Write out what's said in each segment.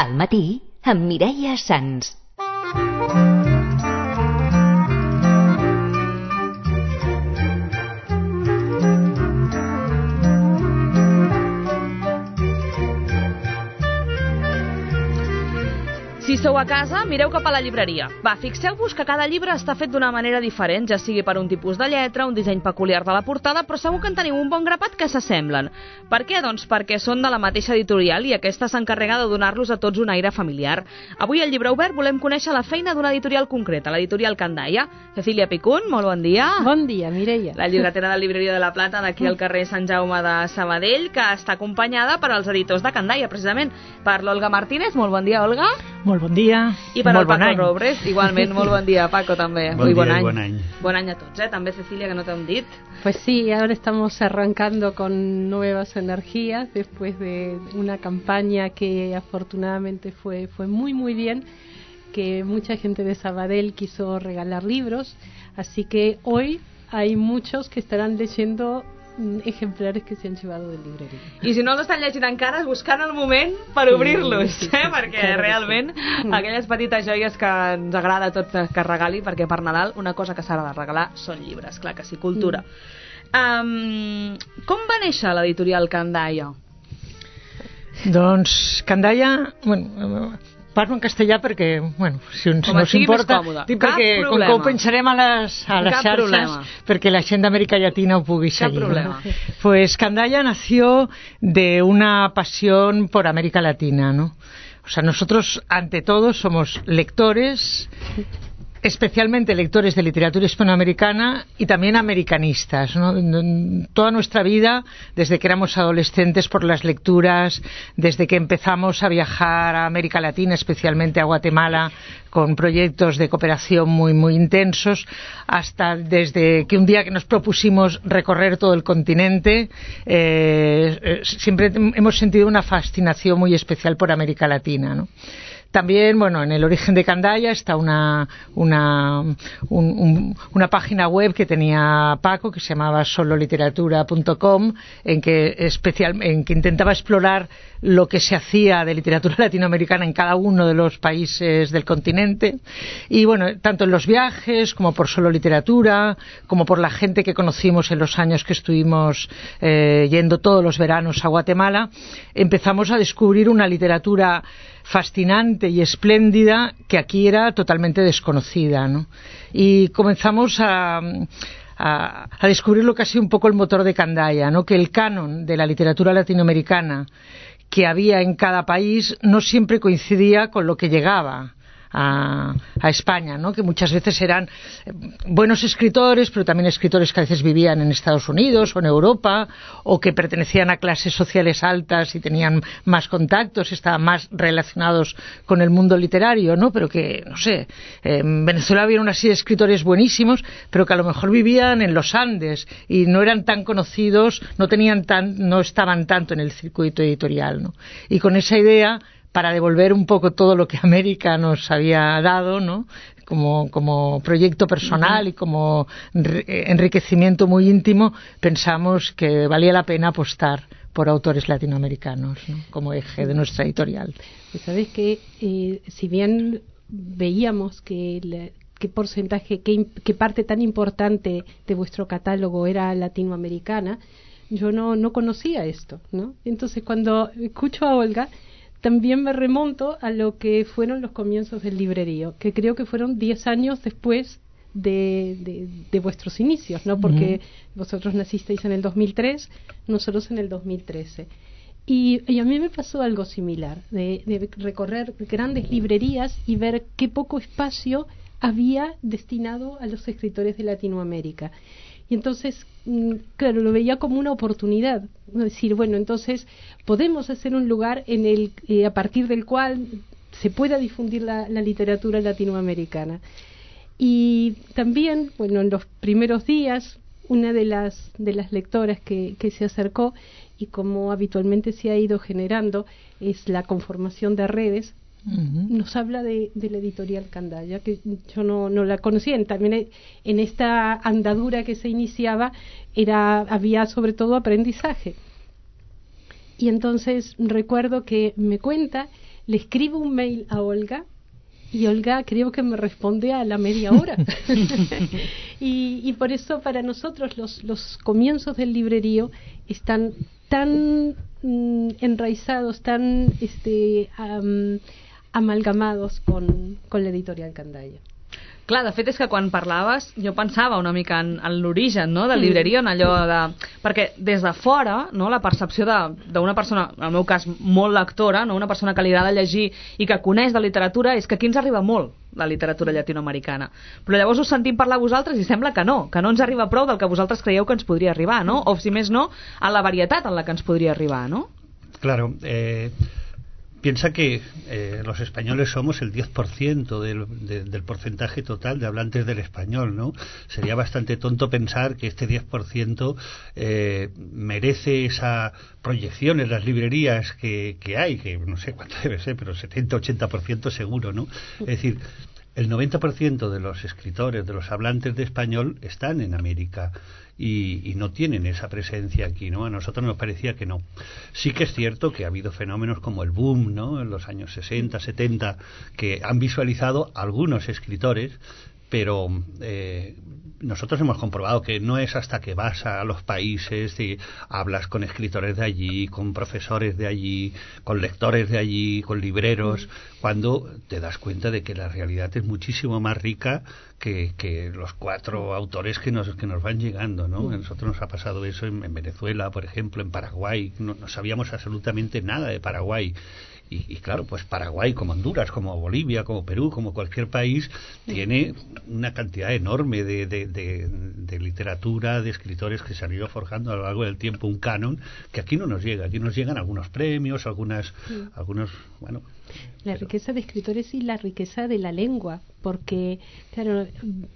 Al matí, amb Mireia Sans. Si sou a casa, mireu cap a la llibreria. Va, fixeu-vos que cada llibre està fet d'una manera diferent, ja sigui per un tipus de lletra, un disseny peculiar de la portada, però segur que en teniu un bon grapat que s'assemblen. Per què? Doncs perquè són de la mateixa editorial i aquesta s'encarrega de donar-los a tots un aire familiar. Avui al Llibre Obert volem conèixer la feina d'una editorial concreta, l'editorial Candaia. Cecília Picún, molt bon dia. Bon dia, Mireia. La llibretera de la Llibreria de la Plata, d'aquí al carrer Sant Jaume de Sabadell, que està acompanyada per als editors de Candaia, precisament, per l'Olga Martínez. Molt bon dia, Olga. Molt bon dia. I per al Paco Robres, igualment, molt bon dia, Paco, també. Bon dia bon i any. bon any. Bon any a tots, també Cecilia, que no t'hem dit. Pues sí, ahora estamos arrancando con nuevas energías después de una campaña que afortunadamente fue muy muy bien, que mucha gente de Sabadell quiso regalar libros, así que hoy hay muchos que estarán leyendo ejemplares que se han llevado de librería. I si no els estan llegint encara, és buscant el moment per obrir-los, perquè claro, realment aquelles petites joies que ens agrada a tots que es regali, perquè per Nadal una cosa que s'ha de regalar són llibres, clar que sí, cultura. Com va néixer l'editorial Candaia? Doncs Candaia, bueno, parlo en castellà perquè, bueno, si no us importa, perquè com que ho pensarem a les xarxes, problema. Perquè la gent d'Amèrica Llatina ho pugui seguir. ¿No? Pues Candaia nació de una pasión por América Latina, ¿no? O sea, nosotros ante todo somos lectores, especialmente lectores de literatura hispanoamericana y también americanistas, ¿no? Toda nuestra vida, desde que éramos adolescentes, por las lecturas, desde que empezamos a viajar a América Latina, especialmente a Guatemala, con proyectos de cooperación muy muy intensos, hasta desde que un día que nos propusimos recorrer todo el continente, siempre hemos sentido una fascinación muy especial por América Latina, ¿no? También, bueno, en el origen de Candaia está una página web que tenía Paco, que se llamaba sololiteratura.com, en que intentaba explorar lo que se hacía de literatura latinoamericana en cada uno de los países del continente. Y bueno, tanto en los viajes, como por Solo Literatura, como por la gente que conocimos en los años que estuvimos yendo todos los veranos a Guatemala, empezamos a descubrir una literatura fascinante y espléndida que aquí era totalmente desconocida, ¿no? Y comenzamos a descubrir lo que ha sido un poco el motor de Candaia, ¿no? Que el canon de la literatura latinoamericana que había en cada país no siempre coincidía con lo que llegaba a España, ¿no? Que muchas veces eran buenos escritores, pero también escritores que a veces vivían en Estados Unidos o en Europa, o que pertenecían a clases sociales altas y tenían más contactos, estaban más relacionados con el mundo literario, ¿no? Pero que, no sé, en Venezuela había una serie de escritores buenísimos, pero que a lo mejor vivían en los Andes y no eran tan conocidos, no estaban tanto en el circuito editorial, ¿no? Y con esa idea, para devolver un poco todo lo que América nos había dado, ¿no? Como proyecto personal y como enriquecimiento muy íntimo, pensamos que valía la pena apostar por autores latinoamericanos, ¿no? Como eje de nuestra editorial. Sabes que si bien veíamos que qué porcentaje, qué parte tan importante de vuestro catálogo era latinoamericana, yo no conocía esto, ¿no? Entonces cuando escucho a Olga, también me remonto a lo que fueron los comienzos del librerío, que creo que fueron 10 años después de vuestros inicios, ¿no? Porque vosotros nacisteis en el 2003, nosotros en el 2013. Y a mí me pasó algo similar, de recorrer grandes librerías y ver qué poco espacio había destinado a los escritores de Latinoamérica. Y entonces, claro, lo veía como una oportunidad, decir, bueno, entonces podemos hacer un lugar en el a partir del cual se pueda difundir la literatura latinoamericana. Y también, bueno, en los primeros días, una de las lectoras que se acercó, y como habitualmente se ha ido generando, es la conformación de redes. Nos habla de la editorial Candaia, que yo no la conocía. También en esta andadura que se iniciaba había sobre todo aprendizaje. Y entonces recuerdo que me cuenta le escribo un mail a Olga y Olga creo que me responde a la media hora. y por eso para nosotros los comienzos del librerío están tan enraizados, tan amalgamados con la editorial Candaya. Clar, de fet és que quan parlaves jo pensava una mica en l'origen, no?, del llibreria, en allò de... Perquè des de fora, no?, la percepció d'una persona, en el meu cas molt lectora, no?, una persona que li agrada llegir i que coneix de literatura, és que aquí ens arriba molt la literatura llatinoamericana. Però llavors us sentim parlar vosaltres i sembla que no ens arriba prou del que vosaltres creieu que ens podria arribar, no? O si més no, a la varietat en la que ens podria arribar, no? Claro, piensa que los españoles somos el 10% del porcentaje total de hablantes del español, ¿no? Sería bastante tonto pensar que este 10% merece esa proyección en las librerías que hay, que no sé cuánto debe ser, pero 70-80% seguro, ¿no? Es decir, el 90% de los escritores, de los hablantes de español están en América y no tienen esa presencia aquí, ¿no? A nosotros nos parecía que no. Sí que es cierto que ha habido fenómenos como el boom, ¿no?, en los años 60, 70, que han visualizado algunos escritores, pero nosotros hemos comprobado que no es hasta que vas a los países y hablas con escritores de allí, con profesores de allí, con lectores de allí, con libreros, cuando te das cuenta de que la realidad es muchísimo más rica que los 4 autores que nos van llegando, ¿no? A nosotros nos ha pasado eso en Venezuela, por ejemplo, en Paraguay. No sabíamos absolutamente nada de Paraguay. Y claro, pues Paraguay, como Honduras, como Bolivia, como Perú, como cualquier país, tiene una cantidad enorme de literatura, de escritores que se han ido forjando a lo largo del tiempo un canon que aquí no nos llega. Aquí nos llegan algunos premios, algunos, bueno... La riqueza de escritores y la riqueza de la lengua, porque, claro,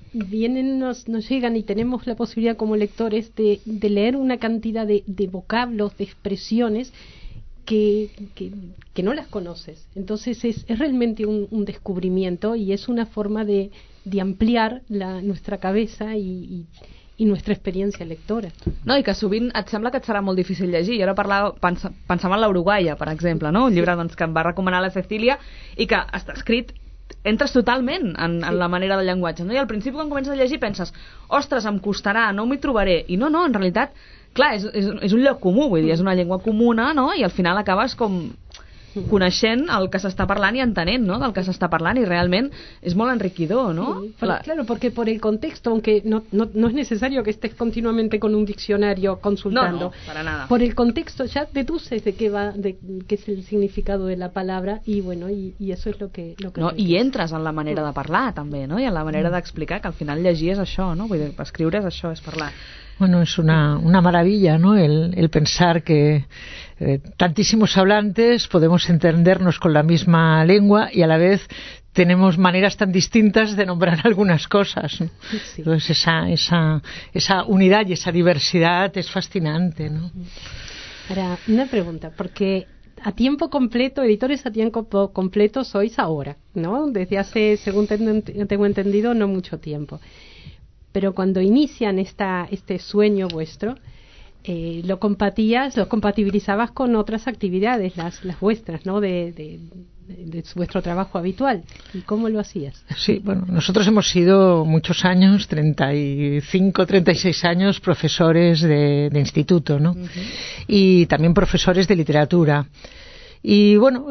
nos llegan y tenemos la posibilidad como lectores de leer una cantidad de vocablos, de expresiones que no las conoces. Entonces es realmente un descubrimiento y es una forma de ampliar nuestra cabeza y nuestra experiència lectora. No, i que sovint et sembla que et serà molt difícil llegir. I ara pensava en l'Uruguaia, per exemple, no? Un llibre doncs, que em va recomanar la Cecília i que està escrit, entres totalment en la manera del llenguatge, no? I al principi quan comences a llegir penses, ostres, em costarà, no m'hi trobaré. I no, en realitat, clar, és un lloc comú, vull dir, és una llengua comuna, no? I al final acabes com coneixent el que s'està parlant i entenent, ¿no?, del que s'està parlant, i realment és molt enriquidor, ¿no? Sí, claro, porque por el contexto, aunque no es necesario que estés continuamente con un diccionario consultando. No, para nada. Por el contexto ya deduces de qué es el significado de la palabra y bueno, y eso es lo que no, i entres en la manera de parlar també, no? I en la manera d'explicar, que al final llegir és això, no? Vull dir, escriure és això, és parlar. Bueno, es una maravilla, ¿no?, el pensar que tantísimos hablantes podemos entendernos con la misma lengua y a la vez tenemos maneras tan distintas de nombrar algunas cosas, ¿no? Sí. Entonces esa unidad y esa diversidad es fascinante, ¿no? Ahora, una pregunta, porque a tiempo completo, editores a tiempo completo sois ahora, ¿no? Desde hace, según tengo entendido, no mucho tiempo. Pero cuando inician este sueño vuestro, lo compatibilizabas con otras actividades, las vuestras, ¿no?, de vuestro trabajo habitual. ¿Y cómo lo hacías? Sí, bueno, nosotros hemos sido muchos años, 35, 36 años, profesores de instituto, ¿no? Uh-huh. Y también profesores de literatura. Y bueno,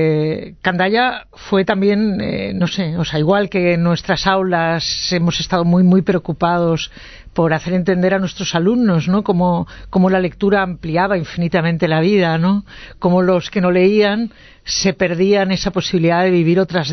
Candaya fue también, no sé, o sea, igual que en nuestras aulas hemos estado muy, muy preocupados por hacer entender a nuestros alumnos, ¿no?, cómo la lectura ampliaba infinitamente la vida, ¿no?, cómo los que no leían se perdían esa posibilidad de vivir otras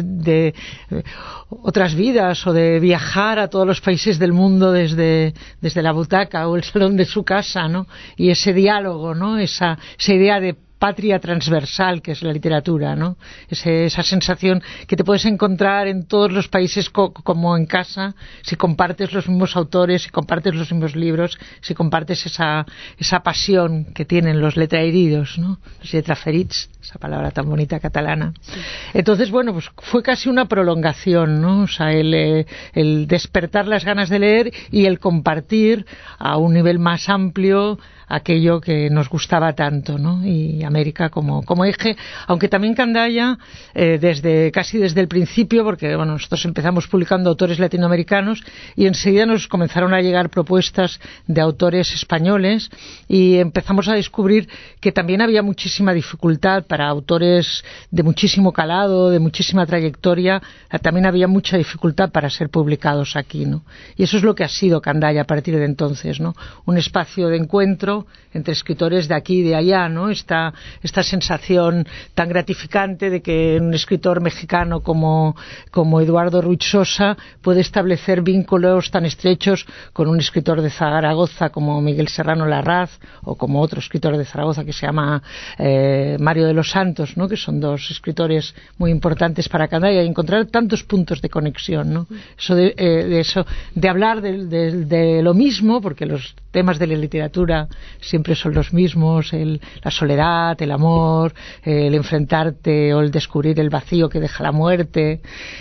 vidas o de viajar a todos los países del mundo desde la butaca o el salón de su casa, ¿no?, y ese diálogo, ¿no?, esa idea de patria transversal que es la literatura, ¿no? Esa sensación que te puedes encontrar en todos los países como en casa, si compartes los mismos autores, si compartes los mismos libros, si compartes esa pasión que tienen los letraheridos, ¿no? Los letraferits, esa palabra tan bonita catalana. Sí. Entonces, bueno, pues fue casi una prolongación, ¿no? O sea, el despertar las ganas de leer y el compartir a un nivel más amplio aquello que nos gustaba tanto, ¿no? Y América como eje, aunque también Candaya, casi desde el principio, porque bueno, nosotros empezamos publicando autores latinoamericanos y enseguida nos comenzaron a llegar propuestas de autores españoles y empezamos a descubrir que también había muchísima dificultad para autores de muchísimo calado, de muchísima trayectoria, también había mucha dificultad para ser publicados aquí, ¿no? Y eso es lo que ha sido Candaya a partir de entonces, ¿no? Un espacio de encuentro entre escritores de aquí y de allá, ¿no? Esta sensación tan gratificante de que un escritor mexicano como Eduardo Ruiz Sosa puede establecer vínculos tan estrechos con un escritor de Zaragoza como Miguel Serrano Larraz o como otro escritor de Zaragoza que se llama Mario de los Santos, ¿no? Que son dos escritores muy importantes para Candaya, y encontrar tantos puntos de conexión, ¿no? Eso de hablar de lo mismo, porque los temas de la literatura siempre son los mismos, la soledad, el amor, el enfrentarte o el descubrir el vacío que deja la muerte,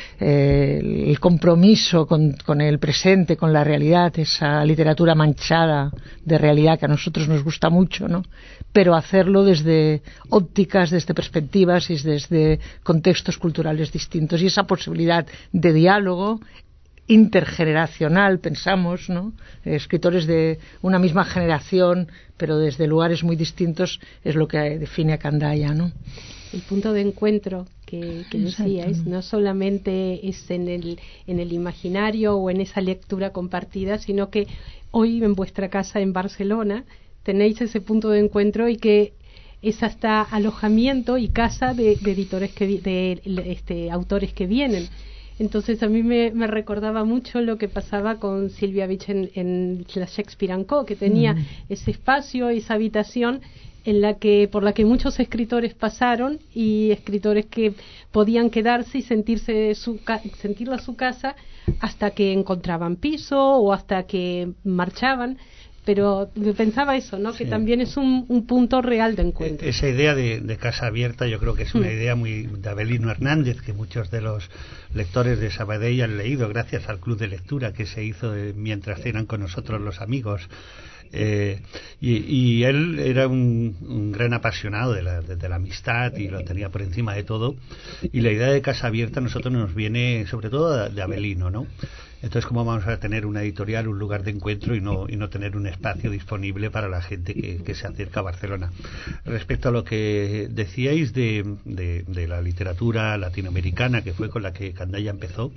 el compromiso con el presente, con la realidad, esa literatura manchada de realidad que a nosotros nos gusta mucho, ¿no? Pero hacerlo desde ópticas, desde perspectivas y desde contextos culturales distintos, y esa posibilidad de diálogo intergeneracional, pensamos, ¿no? Escritores de una misma generación, pero desde lugares muy distintos, es lo que define a Candaya, ¿no? El punto de encuentro que decíais no solamente es en el imaginario o en esa lectura compartida, sino que hoy en vuestra casa en Barcelona tenéis ese punto de encuentro, y que es hasta alojamiento y casa de editores de autores que vienen. Entonces a mí me recordaba mucho lo que pasaba con Silvia Beach en la Shakespeare & Co., que tenía ese espacio, esa habitación por la que muchos escritores pasaron, y escritores que podían quedarse y sentirlo a su casa hasta que encontraban piso o hasta que marchaban. Pero pensaba eso, ¿no? Sí. Que también es un punto real de encuentro. Esa idea de casa abierta yo creo que es una idea muy de Avelino Hernández, que muchos de los lectores de Sabadell han leído gracias al club de lectura que se hizo mientras cenan con nosotros los amigos. Y él era un gran apasionado de la amistad y lo tenía por encima de todo, y la idea de casa abierta a nosotros nos viene sobre todo de Avelino, ¿no? Entonces, ¿cómo vamos a tener una editorial, un lugar de encuentro y no tener un espacio disponible para la gente que se acerca a Barcelona? Respecto a lo que decíais de la literatura latinoamericana, que fue con la que Candaya empezó,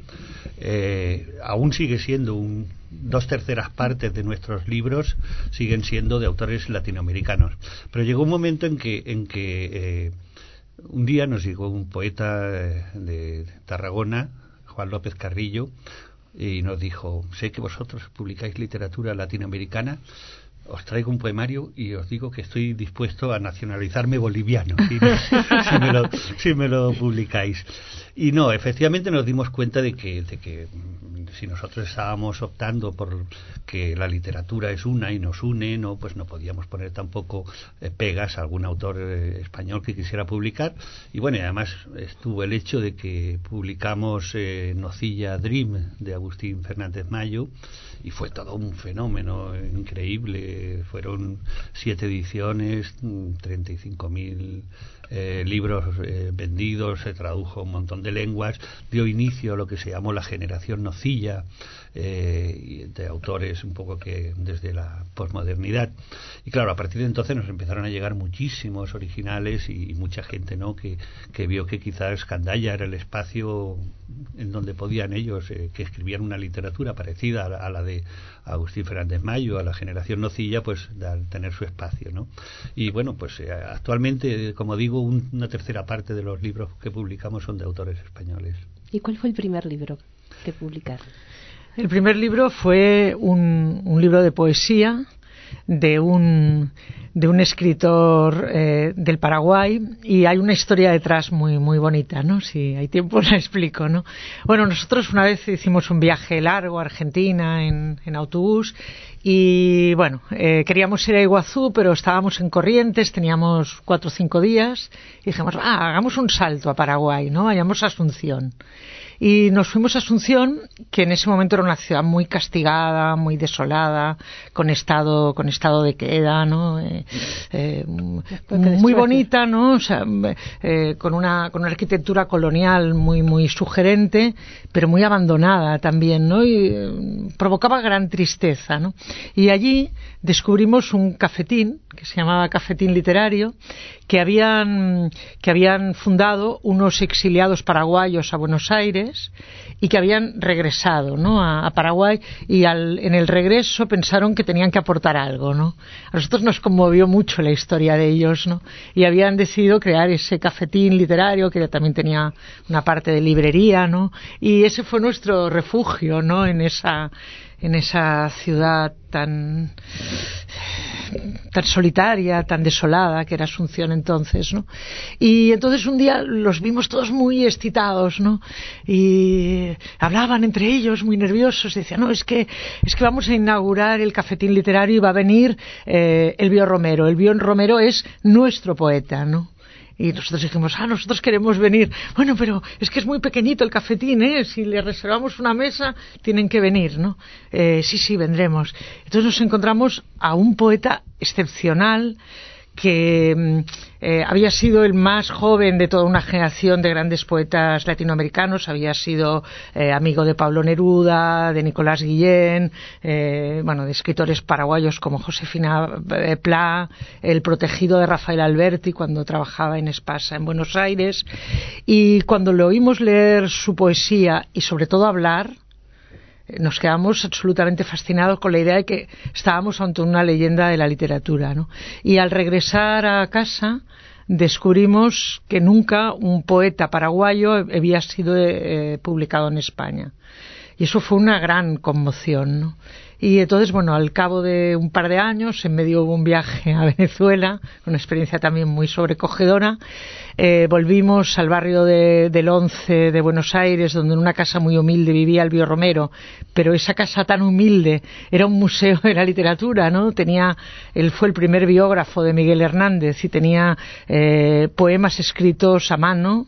aún sigue siendo 2/3 partes de nuestros libros siguen siendo de autores latinoamericanos. Pero llegó un momento en que un día nos llegó un poeta de Tarragona, Juan López Carrillo, y nos dijo: sé que vosotros publicáis literatura latinoamericana, os traigo un poemario y os digo que estoy dispuesto a nacionalizarme boliviano si me lo publicáis. Y no, efectivamente nos dimos cuenta de que si nosotros estábamos optando por que la literatura es una y nos une, pues no podíamos poner tampoco pegas a algún autor español que quisiera publicar. Y bueno, y además estuvo el hecho de que publicamos Nocilla Dream de Agustín Fernández Mayo, y fue todo un fenómeno increíble. Fueron 7 ediciones, 35.000 libros vendidos, se tradujo a un montón de lenguas, dio inicio a lo que se llamó la generación Nocilla, de autores un poco que desde la posmodernidad. Y claro, a partir de entonces nos empezaron a llegar muchísimos originales y mucha gente, ¿no?, que vio que quizás Candaya era el espacio en donde podían ellos, que escribían una literatura parecida a la de Agustín Fernández Mayo, a la generación Nocilla, pues tener su espacio, ¿no? Y bueno, pues actualmente, como digo, una 1/3 parte de los libros que publicamos son de autores españoles. ¿Y cuál fue el primer libro que publicaron? El primer libro fue un libro de poesía de un escritor del Paraguay, y hay una historia detrás muy muy bonita, ¿no? Si hay tiempo la explico, ¿no? Bueno, nosotros una vez hicimos un viaje largo a Argentina en autobús, Y bueno, queríamos ir a Iguazú, pero estábamos en Corrientes, teníamos 4 o 5 días, y dijimos, hagamos un salto a Paraguay, ¿no? Vayamos a Asunción. Y nos fuimos a Asunción, que en ese momento era una ciudad muy castigada, muy desolada, con estado de queda, ¿no? Muy bonita, ¿no? O sea, con una arquitectura colonial muy sugerente, pero muy abandonada también, ¿no? Y provocaba gran tristeza, ¿no? Y allí descubrimos un cafetín que se llamaba Cafetín Literario, que habían fundado unos exiliados paraguayos a Buenos Aires y que habían regresado, ¿no? a Paraguay, y en el regreso pensaron que tenían que aportar algo, ¿no? A nosotros nos conmovió mucho la historia de ellos, ¿no? Y habían decidido crear ese Cafetín Literario, que también tenía una parte de librería, ¿no? Y ese fue nuestro refugio, ¿no? En esa ciudad tan solitaria, tan desolada que era Asunción entonces, ¿no? Y entonces un día los vimos todos muy excitados, ¿no? Y hablaban entre ellos muy nerviosos, y decían, no, es que vamos a inaugurar el Cafetín Literario y va a venir Elbio Romero. Elbio Romero es nuestro poeta, ¿no? Y nosotros dijimos, nosotros queremos venir. Bueno, pero es que es muy pequeñito el cafetín, ¿eh? Si le reservamos una mesa, tienen que venir, ¿no? Sí, vendremos. Entonces nos encontramos a un poeta excepcional que había sido el más joven de toda una generación de grandes poetas latinoamericanos, había sido amigo de Pablo Neruda, de Nicolás Guillén, de escritores paraguayos como Josefina Pla, el protegido de Rafael Alberti cuando trabajaba en Espasa en Buenos Aires. Y cuando le oímos leer su poesía y sobre todo hablar, nos quedamos absolutamente fascinados con la idea de que estábamos ante una leyenda de la literatura, ¿no? Y al regresar a casa descubrimos que nunca un poeta paraguayo había sido publicado en España. Y eso fue una gran conmoción, ¿no? Y entonces, al cabo de un par de años, en medio hubo un viaje a Venezuela, una experiencia también muy sobrecogedora, volvimos al barrio del Once de Buenos Aires, donde en una casa muy humilde vivía Elbio Romero, pero esa casa tan humilde era un museo de la literatura, ¿no? Él fue el primer biógrafo de Miguel Hernández y tenía poemas escritos a mano,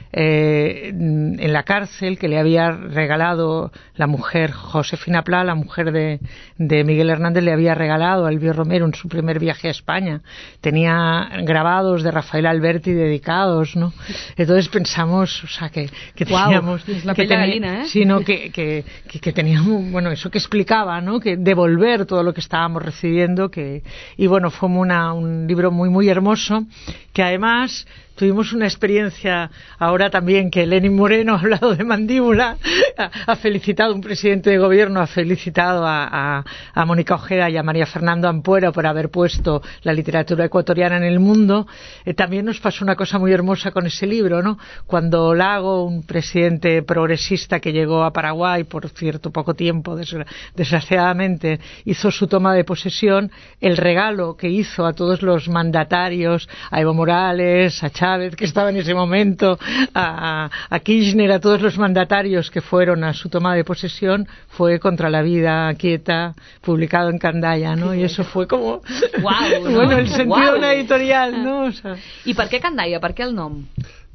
en la cárcel, que le había regalado la mujer Josefina Pla, la mujer de Miguel Hernández, le había regalado a Elbio Romero en su primer viaje a España. Tenía grabados de Rafael Alberti dedicados, ¿no? Entonces pensamos, que teníamos, es la pila gallina, ¿eh? Sino que teníamos, eso que explicaba, ¿no? Que devolver todo lo que estábamos recibiendo, y fue un libro muy hermoso, que además tuvimos una experiencia ahora también, que Lenín Moreno ha hablado de mandíbula, ha felicitado, un presidente de gobierno ha felicitado a Mónica Ojeda y a María Fernando Ampuero por haber puesto la literatura ecuatoriana en el mundo. También nos pasó una cosa muy hermosa con ese libro, ¿no? Cuando Lago, un presidente progresista que llegó a Paraguay por cierto poco tiempo, desgraciadamente, hizo su toma de posesión, el regalo que hizo a todos los mandatarios, a Evo Morales, a Chávez, que estaba en ese momento, a Kirchner, a todos los mandatarios que fueron a su toma de posesión, fue Contra la vida quieta, publicado en Candaya, ¿no? Y eso fue como wow, ¿no? El sentido de una editorial, ¿no? ¿Y per què Candaya? Per què el nom?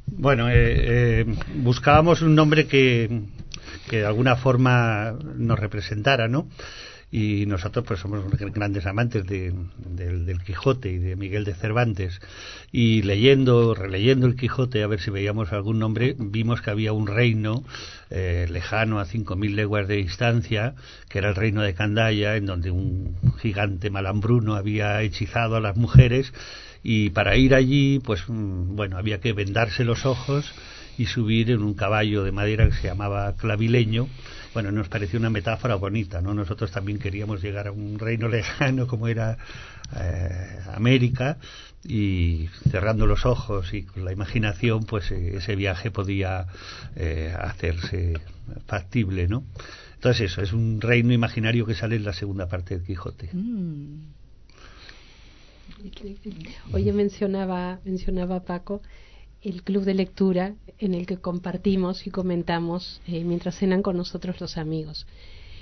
Buscábamos un nombre que de alguna forma nos representara, ¿no? Y nosotros pues somos grandes amantes del Quijote y de Miguel de Cervantes, y releyendo el Quijote a ver si veíamos algún nombre, vimos que había un reino lejano a 5.000 leguas de distancia, que era el reino de Candaya, en donde un gigante malambruno había hechizado a las mujeres, y para ir allí pues había que vendarse los ojos y subir en un caballo de madera que se llamaba clavileño. Nos pareció una metáfora bonita, ¿no? Nosotros también queríamos llegar a un reino lejano como era América, y cerrando los ojos y con la imaginación, pues ese viaje podía hacerse factible, ¿no? Entonces eso, es un reino imaginario que sale en la segunda parte del Quijote. Oye, mencionaba Paco el club de lectura en el que compartimos y comentamos mientras cenan con nosotros los amigos.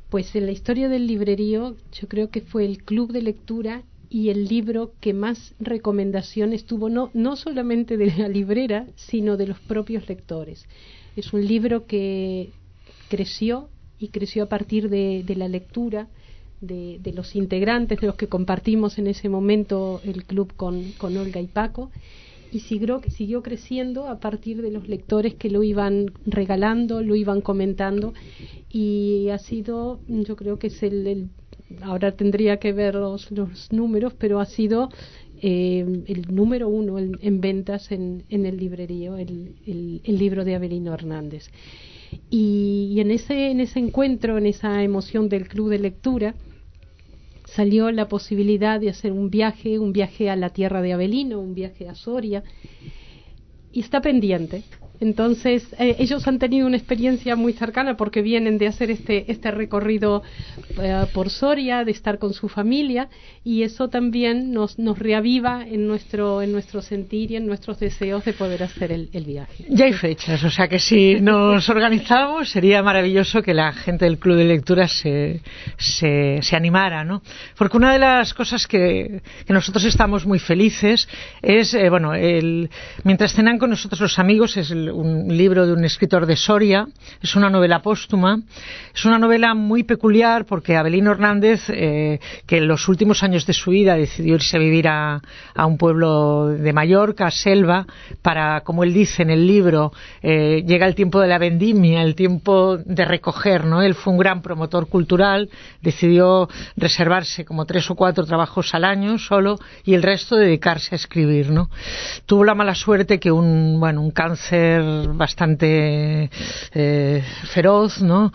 Pues en la historia del librerío yo creo que fue el club de lectura y el libro que más recomendaciones tuvo, no solamente de la librera, sino de los propios lectores. Es un libro que creció a partir de la lectura de los integrantes, de los que compartimos en ese momento el club con Olga y Paco, y siguió creciendo a partir de los lectores que lo iban regalando, lo iban comentando, y ha sido, yo creo que es ahora tendría que ver los números, pero ha sido el número 1 en ventas en el librerío, el libro de Avelino Hernández. Y en ese encuentro, en esa emoción del club de lectura, salió la posibilidad de hacer un viaje a la tierra de Avelino, un viaje a Soria, y está pendiente. Entonces, ellos han tenido una experiencia muy cercana porque vienen de hacer este recorrido por Soria, de estar con su familia, y eso también nos reaviva en nuestro sentir y en nuestros deseos de poder hacer el viaje. Ya hay fechas, o sea que si nos organizamos sería maravilloso que la gente del Club de Lectura se animara, ¿no? Porque una de las cosas que nosotros estamos muy felices es, mientras cenan con nosotros los amigos, es un libro de un escritor de Soria, es una novela póstuma, es una novela muy peculiar porque Avelino Hernández, que en los últimos años de su vida decidió irse a vivir a un pueblo de Mallorca, a Selva, para, como él dice en el libro, llega el tiempo de la vendimia, el tiempo de recoger, ¿no? Él fue un gran promotor cultural, decidió reservarse como 3 o 4 trabajos al año solo y el resto dedicarse a escribir, ¿no? Tuvo la mala suerte que un cáncer bastante feroz, ¿no?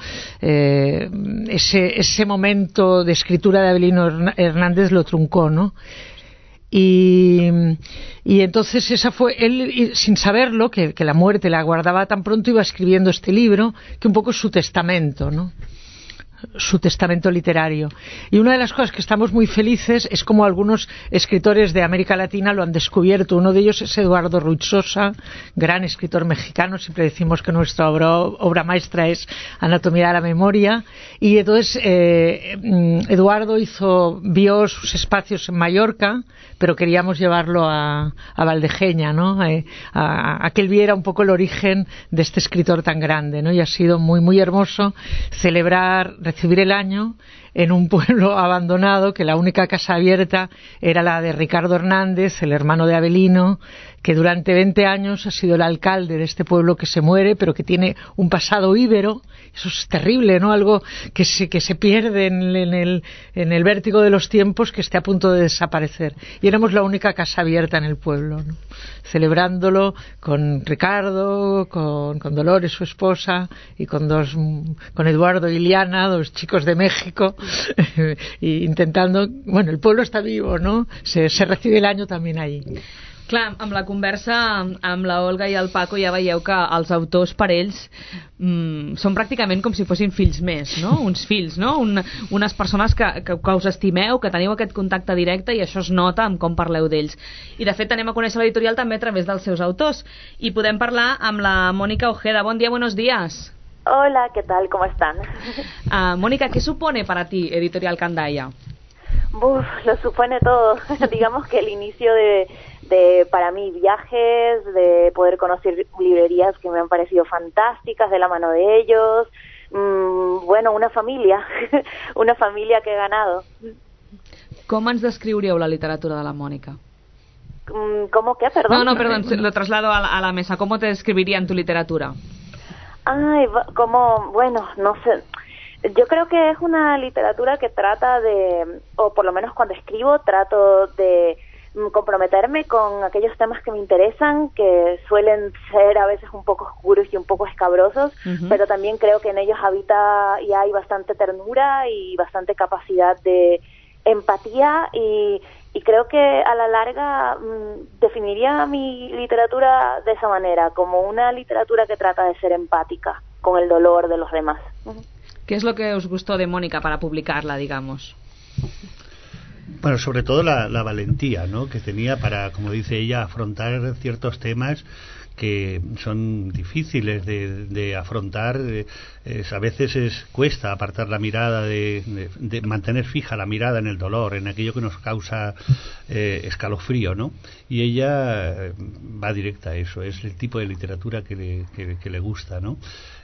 Ese momento de escritura de Avelino Hernández lo truncó, ¿no? Y entonces esa fue él, sin saberlo, que la muerte la aguardaba tan pronto, iba escribiendo este libro que un poco es su testamento, ¿no? Su testamento literario. Y una de las cosas que estamos muy felices es como algunos escritores de América Latina lo han descubierto. Uno de ellos es Eduardo Ruiz Sosa, gran escritor mexicano. Siempre decimos que nuestra obra maestra es Anatomía de la Memoria. Y entonces Eduardo vio sus espacios en Mallorca, pero queríamos llevarlo a Valdejeña, ¿no? A que él viera un poco el origen de este escritor tan grande, ¿no? Y ha sido muy, muy hermoso recibir el año en un pueblo abandonado, que la única casa abierta era la de Ricardo Hernández, el hermano de Avelino, que durante 20 años ha sido el alcalde de este pueblo que se muere, pero que tiene un pasado íbero. Eso es terrible, ¿no? Algo que se pierde en el vértigo de los tiempos, que esté a punto de desaparecer. Y éramos la única casa abierta en el pueblo, ¿no? Celebrándolo con Ricardo, con Dolores, su esposa, y con Eduardo y Liana, 2 chicos de México, y intentando... Bueno, el pueblo està vivo, no? Se recibe el año también allí. Clar, amb la conversa amb la Olga i el Paco ja veieu que els autors per ells són pràcticament com si fossin fills més, no? Uns fills, no? Unes persones que us estimeu, que teniu aquest contacte directe, i això es nota amb com parleu d'ells. I de fet anem a conèixer l'editorial també a través dels seus autors. I podem parlar amb la Mónica Ojeda. Bon dia, buenos días. Hola, ¿qué tal? ¿Cómo están? Mónica, ¿qué supone para ti Editorial Candaya? Lo supone todo. Digamos que el inicio de para mí viajes, de poder conocer librerías que me han parecido fantásticas de la mano de ellos, una familia, una familia que he ganado. Com ens descriuríeu la literatura de la Mónica? ¿Cómo qué? Perdón. No, perdón, lo traslado a la mesa. ¿Cómo te describirían tu literatura? Ay, no sé. Yo creo que es una literatura que trata o por lo menos cuando escribo, trato de comprometerme con aquellos temas que me interesan, que suelen ser a veces un poco oscuros y un poco escabrosos, pero también creo que en ellos habita y hay bastante ternura y bastante capacidad de empatía, y creo que a la larga definiría mi literatura de esa manera, como una literatura que trata de ser empática con el dolor de los demás. ¿Qué es lo que os gustó de Mónica para publicarla, digamos? Bueno, sobre todo la valentía, ¿no?, que tenía para, como dice ella, afrontar ciertos temas que son difíciles de afrontar. A veces cuesta apartar la mirada, de mantener fija la mirada en el dolor, en aquello que nos causa escalofrío, ¿no? Y ella va directa a eso, es el tipo de literatura que le gusta, ¿no?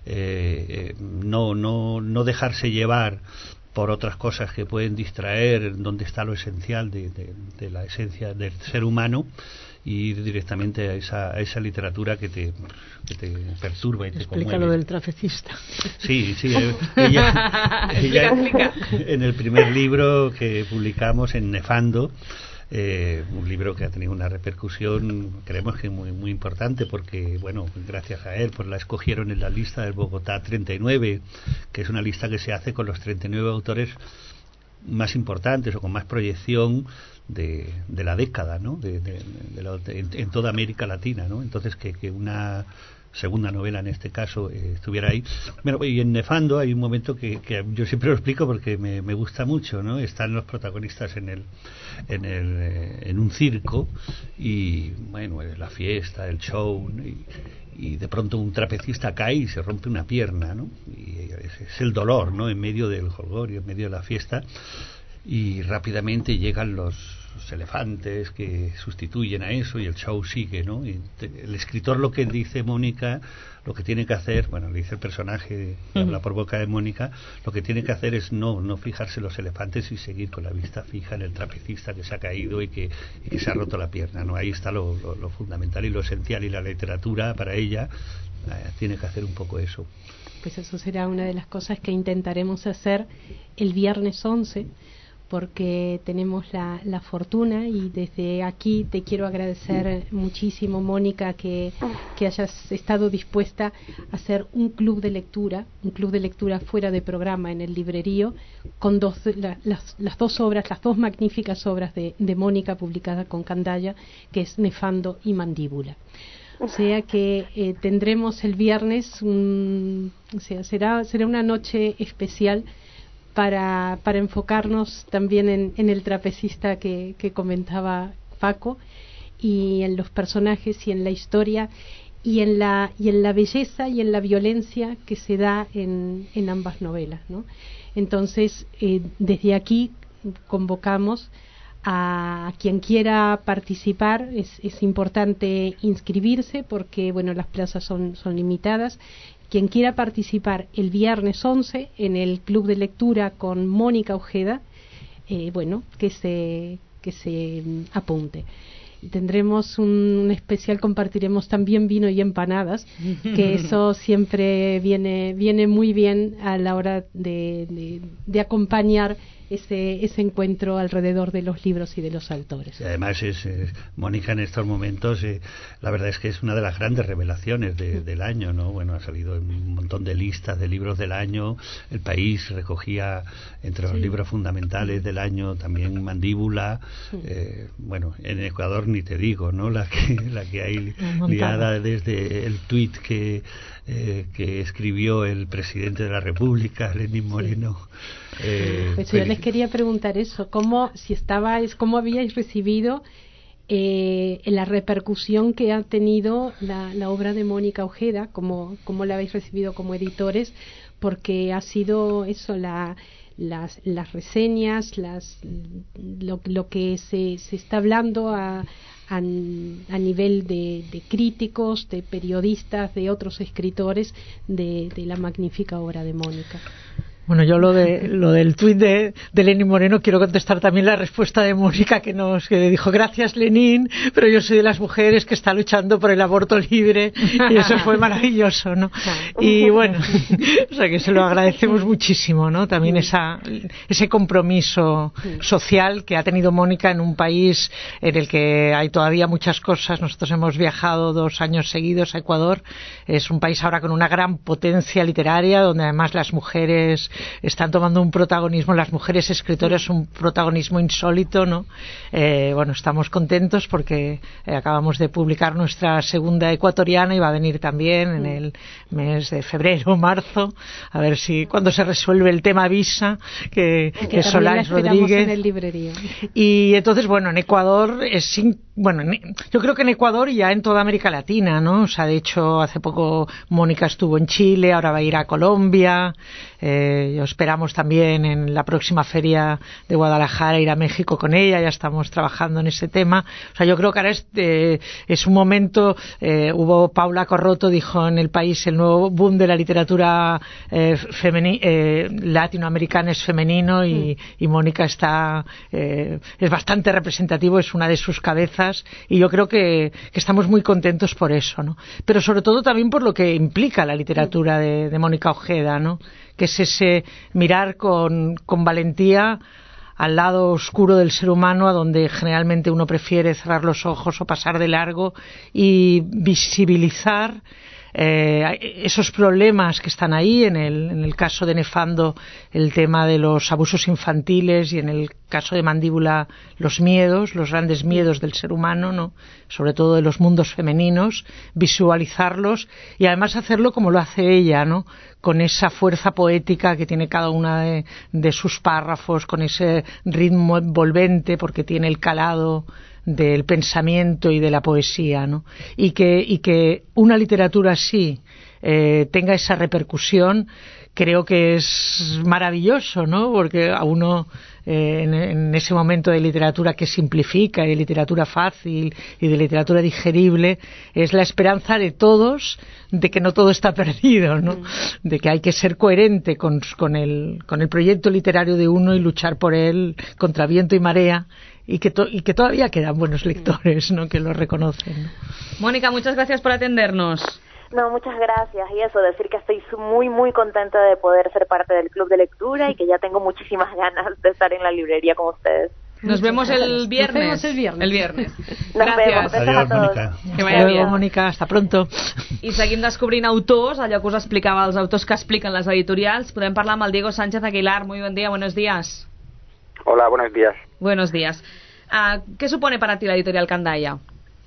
No dejarse llevar por otras cosas que pueden distraer donde está lo esencial de la esencia del ser humano, y ir directamente a esa literatura que te perturba y te conmueve. Explica lo del trapecista. Sí, ella Explica. En el primer libro que publicamos en Nefando, un libro que ha tenido una repercusión, creemos que muy, muy importante, porque, bueno, gracias a él, pues la escogieron en la lista del Bogotá 39, que es una lista que se hace con los 39 autores más importantes o con más proyección de la década, ¿no? En toda América Latina, ¿no? Entonces que una segunda novela en este caso estuviera ahí. Bueno, y en Nefando hay un momento que yo siempre lo explico porque me gusta mucho, ¿no? Están los protagonistas en un circo, y bueno, la fiesta, el show, ¿no? Y de pronto un trapecista cae y se rompe una pierna, ¿no? Y es el dolor, ¿no? En medio del jolgorio, en medio de la fiesta, y rápidamente llegan los elefantes que sustituyen a eso y el show sigue, ¿no? Y el escritor, lo que dice Mónica, lo que tiene que hacer, bueno, le dice el personaje que habla por boca de Mónica, lo que tiene que hacer es no fijarse en los elefantes y seguir con la vista fija en el trapecista que se ha caído y que se ha roto la pierna, ¿no? Ahí está lo fundamental y lo esencial, y la literatura para ella tiene que hacer un poco eso. Pues eso será una de las cosas que intentaremos hacer el viernes 11, porque tenemos la fortuna, y desde aquí te quiero agradecer muchísimo, Mónica, que hayas estado dispuesta a hacer un club de lectura fuera de programa en el librerío, con las dos magníficas obras de Mónica publicadas con Candaya, que es Nefando y Mandíbula. O sea que tendremos el viernes, será una noche especial para enfocarnos también en el trapecista que comentaba Paco, y en los personajes y en la historia y en la belleza y en la violencia que se da en ambas novelas, ¿no? Entonces, desde aquí convocamos a quien quiera participar. Es importante inscribirse porque, bueno, las plazas son limitadas. Quien quiera participar el viernes 11 en el club de lectura con Mónica Ojeda, que se apunte. Tendremos un especial, compartiremos también vino y empanadas, que eso siempre viene muy bien a la hora de acompañar ese encuentro alrededor de los libros y de los autores. Y además Mónica en estos momentos, la verdad es que es una de las grandes revelaciones del año, ¿no? Bueno, ha salido en un montón de listas de libros del año. El País recogía entre los libros fundamentales del año también Mandíbula. Bueno, en Ecuador ni te digo, ¿no? La que hay liada desde el tuit que escribió el presidente de la República, Lenín Moreno. Pues yo les quería preguntar eso, cómo habíais recibido la repercusión que ha tenido la obra de Mónica Ojeda, cómo la habéis recibido como editores, porque ha sido eso, las reseñas, lo que se está hablando a nivel de críticos, de periodistas, de otros escritores, de la magnífica obra de Mónica. Bueno, yo lo del tuit de Lenín Moreno quiero contestar también la respuesta de Mónica que dijo: gracias Lenín, pero yo soy de las mujeres que está luchando por el aborto libre, y eso fue maravilloso, ¿no? Y bueno, o sea que se lo agradecemos muchísimo, ¿no? También ese compromiso social que ha tenido Mónica en un país en el que hay todavía muchas cosas. Nosotros hemos viajado 2 años seguidos a Ecuador. Es un país ahora con una gran potencia literaria, donde además las mujeres están tomando un protagonismo, las mujeres escritoras, un protagonismo insólito, ¿no? Bueno, estamos contentos porque acabamos de publicar nuestra segunda ecuatoriana, y va a venir también en el mes de febrero o marzo, a ver si cuando se resuelve el tema visa, que es Solange Rodríguez. En el librerío. Y entonces, bueno, en Ecuador es bueno, yo creo que en Ecuador y ya en toda América Latina, ¿no? O sea, de hecho, hace poco Mónica estuvo en Chile, ahora va a ir a Colombia. Esperamos también en la próxima feria de Guadalajara ir a México con ella, ya estamos trabajando en ese tema. O sea, yo creo que ahora es un momento, hubo Paula Corroto, dijo en El País, el nuevo boom de la literatura latinoamericana es femenino y Mónica es bastante representativo, es una de sus cabezas y yo creo que estamos muy contentos por eso, ¿no? Pero sobre todo también por lo que implica la literatura de Mónica Ojeda, ¿no? Que es ese mirar con valentía al lado oscuro del ser humano, a donde generalmente uno prefiere cerrar los ojos o pasar de largo, y visibilizar esos problemas que están ahí, en el caso de Nefando el tema de los abusos infantiles y en el caso de Mandíbula los miedos, los grandes miedos del ser humano, ¿no? Sobre todo de los mundos femeninos, visualizarlos y además hacerlo como lo hace ella, ¿no? Con esa fuerza poética que tiene cada una de sus párrafos, con ese ritmo envolvente porque tiene el calado del pensamiento y de la poesía, ¿no? Y que una literatura así tenga esa repercusión, creo que es maravilloso, ¿no? Porque a uno en ese momento de literatura que simplifica, y de literatura fácil y de literatura digerible, es la esperanza de todos de que no todo está perdido, ¿no? De que hay que ser coherente con el proyecto literario de uno y luchar por él contra viento y marea, y que todavía quedan buenos lectores, ¿no? Que lo reconocen, ¿no? Mónica, muchas gracias por atendernos. No, muchas gracias. Y eso, decir que estoy muy, muy contenta de poder ser parte del club de lectura y que ya tengo muchísimas ganas de estar en la librería con ustedes. Nos vemos el viernes. Nos vemos el viernes. Nos vemos. Gràcies. Besos a todos. Mónica. Que vaya bien. Mónica, hasta pronto. I seguim descobrint autors, allò que us explicava, els autors que expliquen les editorials. Podem parlar amb el Diego Sánchez Aguilar. Muy buen día, buenos días. Hola, buenos días. Buenos días. ¿Qué supone para ti la editorial Candaya?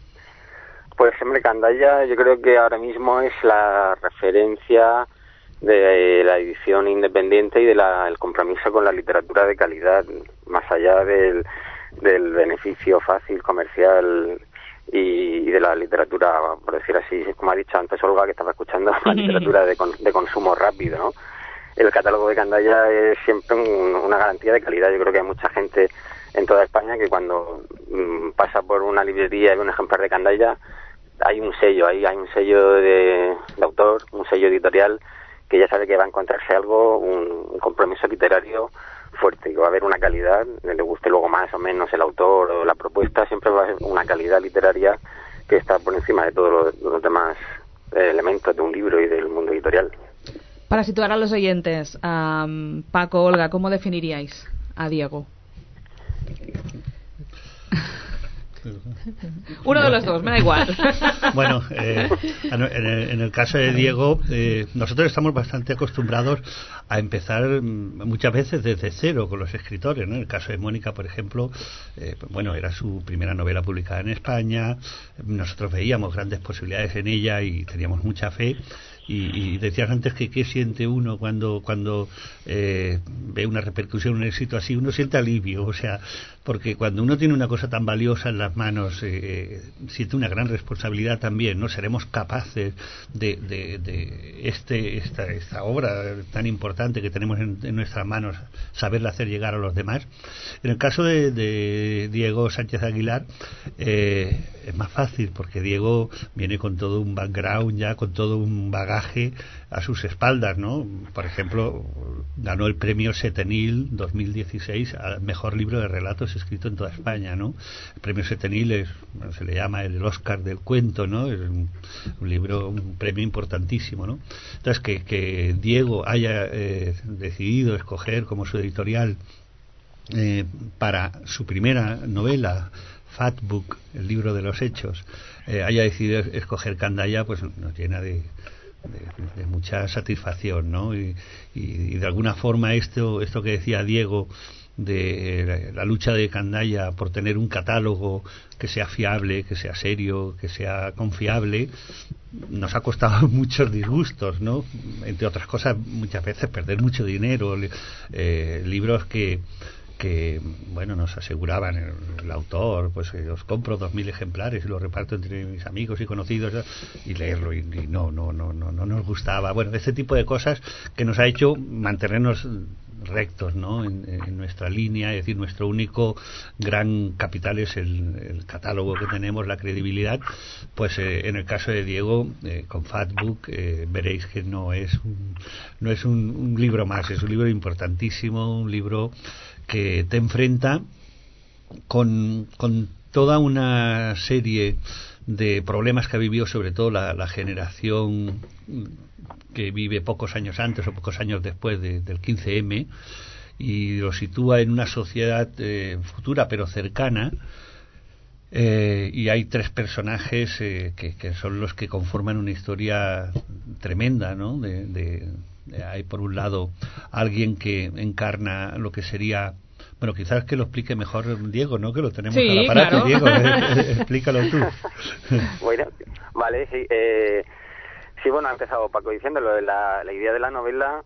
Pues, hombre, Candaya yo creo que ahora mismo es la referencia de la edición independiente y del compromiso con la literatura de calidad, más allá del beneficio fácil, comercial y de la literatura, por decir así, como ha dicho antes Olga, que estaba escuchando, la literatura de consumo rápido, ¿no? El catálogo de Candaya es siempre una garantía de calidad. Yo creo que hay mucha gente en toda España que cuando pasa por una librería y ve un ejemplar de Candaya, hay un sello, hay un sello de autor, un sello editorial, que ya sabe que va a encontrarse algo, un compromiso literario fuerte, que va a haber una calidad, le guste luego más o menos el autor o la propuesta, siempre va a haber una calidad literaria que está por encima de todos los demás elementos de un libro y del mundo editorial. Para situar a los oyentes, Paco, Olga, ¿cómo definiríais a Diego? Uno de los dos, me da igual. Bueno, en el caso de Diego, nosotros estamos bastante acostumbrados a empezar muchas veces desde cero con los escritores, ¿no? En el caso de Mónica, por ejemplo, bueno, era su primera novela publicada en España, nosotros veíamos grandes posibilidades en ella y teníamos mucha fe. Y decías antes que qué siente uno cuando ve una repercusión, un éxito así, uno siente alivio, o sea, porque cuando uno tiene una cosa tan valiosa en las manos, siente una gran responsabilidad también, ¿no? Seremos capaces de esta obra tan importante que tenemos en nuestras manos, saberla hacer llegar a los demás. En el caso de Diego Sánchez Aguilar, es más fácil, porque Diego viene con todo un background ya, con todo un bagaje a sus espaldas, ¿no? Por ejemplo, ganó el premio Setenil 2016 al mejor libro de relatos escrito en toda España, ¿no? El premio Setenil se le llama el Oscar del cuento, ¿no? Es un libro, un premio importantísimo, ¿no? Entonces, que Diego haya decidido escoger como su editorial para su primera novela, Fat Book, el libro de los hechos, haya decidido escoger Candaya, pues nos llena de mucha satisfacción, ¿no? Y de alguna forma esto que decía Diego de la lucha de Candaya por tener un catálogo que sea fiable, que sea serio, que sea confiable, nos ha costado muchos disgustos, ¿no? Entre otras cosas, muchas veces perder mucho dinero, libros que bueno, nos aseguraban el autor, pues os compro 2.000 ejemplares y los reparto entre mis amigos y conocidos, y leerlo, y no nos gustaba. Bueno, este tipo de cosas que nos ha hecho mantenernos rectos, ¿no?, en nuestra línea. Es decir, nuestro único gran capital es el catálogo que tenemos, la credibilidad. Pues en el caso de Diego, con Fatbook, veréis que no es un libro más, es un libro importantísimo, un libro que te enfrenta con toda una serie de problemas que ha vivido sobre todo la generación que vive pocos años antes o pocos años después del 15M, y lo sitúa en una sociedad futura pero cercana, y hay 3 personajes que son los que conforman una historia tremenda, ¿no? Hay por un lado alguien que encarna lo que sería, bueno, quizás que lo explique mejor Diego, ¿no?, que lo tenemos al aparato. Claro. Diego, explícalo tú. Bueno, vale, sí. Sí, bueno, ha empezado Paco diciéndolo. La idea de la novela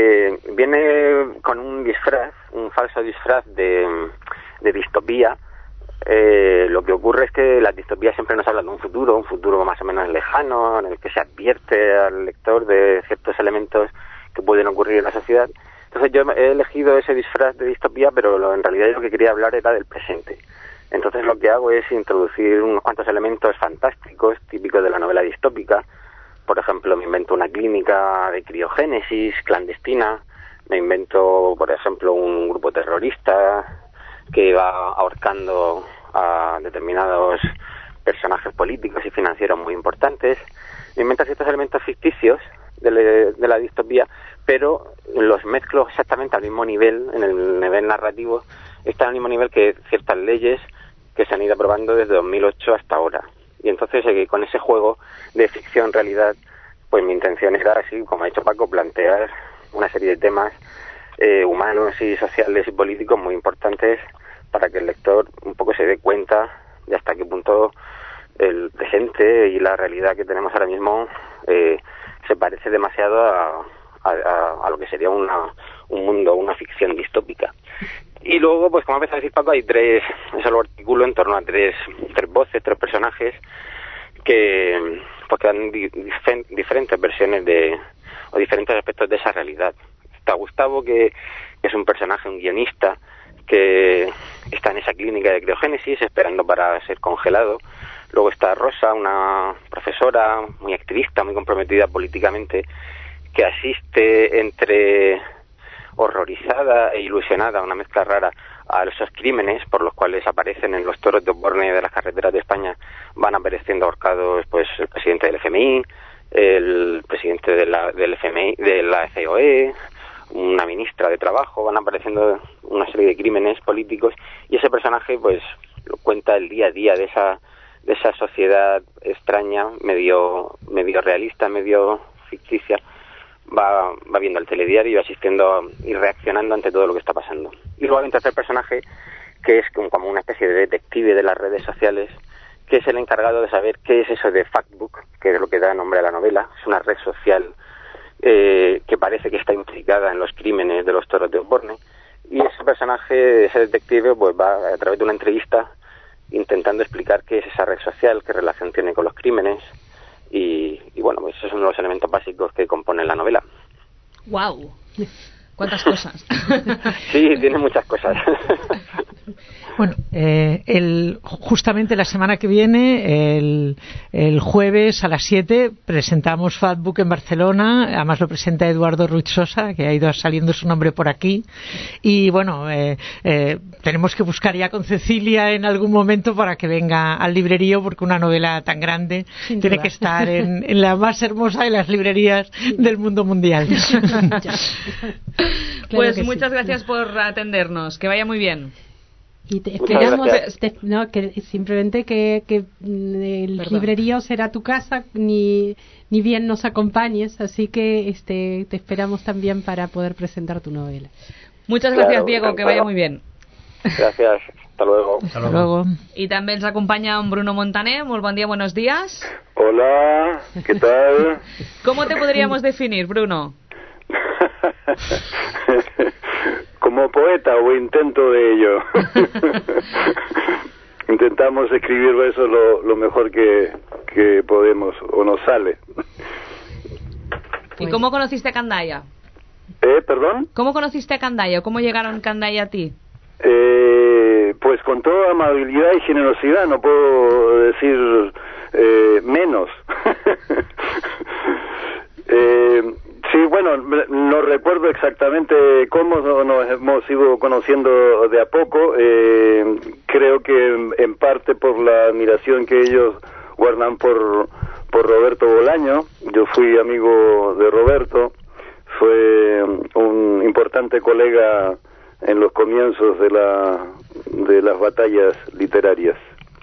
viene con un falso disfraz de distopía. Lo que ocurre es que las distopías siempre nos hablan de un futuro más o menos lejano, en el que se advierte al lector de ciertos elementos que pueden ocurrir en la sociedad. Entonces yo he elegido ese disfraz de distopía, pero en realidad lo que quería hablar era del presente. Entonces lo que hago es introducir unos cuantos elementos fantásticos, típicos de la novela distópica. Por ejemplo, me invento una clínica de criogénesis clandestina, me invento, por ejemplo, un grupo terrorista que va ahorcando a determinados personajes políticos y financieros muy importantes. Me invento ciertos elementos ficticios de la distopía, pero los mezclo exactamente al mismo nivel, en el nivel narrativo, están al mismo nivel que ciertas leyes que se han ido aprobando desde 2008 hasta ahora. Y entonces, con ese juego de ficción-realidad, pues mi intención era, así como ha dicho Paco, plantear una serie de temas humanos y sociales y políticos muy importantes para que el lector un poco se dé cuenta de hasta qué punto el presente y la realidad que tenemos ahora mismo se parece demasiado a lo que sería un mundo, una ficción distópica. Y luego, pues como empezó a decir Paco, hay 3, eso lo articulo en torno a 3 voces, 3 personajes que dan diferentes versiones o diferentes aspectos de esa realidad. Está Gustavo, que es un personaje, un guionista, que está en esa clínica de criogénesis esperando para ser congelado. Luego está Rosa, una profesora muy activista, muy comprometida políticamente, que asiste entre horrorizada e ilusionada, una mezcla rara, a esos crímenes por los cuales aparecen en los toros de Osborne de las carreteras de España. Van apareciendo ahorcados, pues, el presidente del FMI, el presidente del FMI, de la COE, una ministra de Trabajo. Van apareciendo una serie de crímenes políticos, y ese personaje, pues, lo cuenta el día a día de esa sociedad extraña, medio realista, medio ficticia. Va viendo el telediario y va asistiendo y reaccionando ante todo lo que está pasando. Y luego hay un tercer personaje que es como una especie de detective de las redes sociales, que es el encargado de saber qué es eso de Factbook, que es lo que da nombre a la novela. Es una red social que parece que está implicada en los crímenes de los toros de Osborne, y ese personaje, ese detective, pues va a través de una entrevista intentando explicar qué es esa red social, qué relación tiene con los crímenes. Y bueno, pues esos son los elementos básicos que componen la novela. ¡Guau! ¿Cuántas cosas? Sí, tiene muchas cosas. Bueno, justamente la semana que viene, el jueves a las 7, presentamos Fatbook en Barcelona. Además lo presenta Eduardo Ruiz Sosa, que ha ido saliendo su nombre por aquí. Y bueno, tenemos que buscar ya con Cecilia en algún momento para que venga al librerío, porque una novela tan grande tiene que estar en la más hermosa de las librerías del mundo mundial. Pues muchas gracias por atendernos. Que vaya muy bien. Y te esperamos, que simplemente que el librerío será tu casa, ni bien nos acompañes, así que te esperamos también para poder presentar tu novela. Muchas gracias, Diego, que vaya muy bien. Gracias, hasta luego. Hasta luego. Y també ens acompaña un Bruno Montaner. Muy buen día, buenos días. Hola, ¿qué tal? ¿Cómo te podríamos definir, Bruno? como poeta, o intento de ello. Intentamos escribir versos lo mejor que podemos, o nos sale. ¿Y cómo conociste a Candaya? ¿Perdón? ¿Cómo conociste a Candaya? ¿Cómo llegaron Candaya a ti? Pues con toda amabilidad y generosidad, no puedo decir menos. Sí, bueno, no recuerdo exactamente cómo nos hemos ido conociendo de a poco. Creo que en parte por la admiración que ellos guardan por Roberto Bolaño. Yo fui amigo de Roberto, fue un importante colega en los comienzos de las batallas literarias.